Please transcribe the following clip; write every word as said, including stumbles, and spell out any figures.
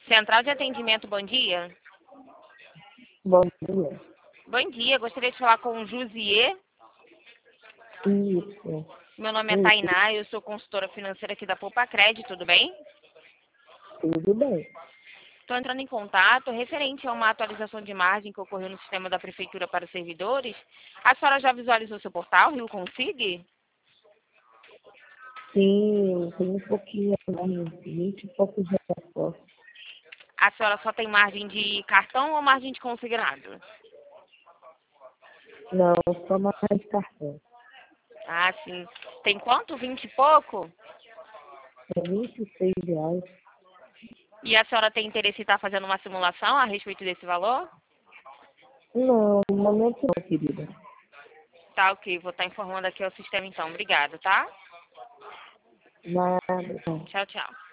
Central de atendimento, bom dia. Bom dia. Bom dia, gostaria de falar com o Jusier. Isso. Meu nome é Isso. Tainá, eu sou consultora financeira aqui da Poupa Crédito, tudo bem? Tudo bem. Estou entrando em contato referente a uma atualização de margem que ocorreu no sistema da Prefeitura para os servidores. A senhora já visualizou seu portal, Rio Consig? Sim, tem um pouquinho mais, vinte e poucos reais. A senhora só tem margem de cartão ou margem de consignado? Não, só mais cartão. Ah, sim. Tem quanto? Vinte e pouco? É vinte e seis reais. E a senhora tem interesse em estar fazendo uma simulação a respeito desse valor? Não, no momento não, querida. Tá, ok. Vou estar informando aqui ao sistema então. Obrigada, tá? Nada. Tchau, tchau.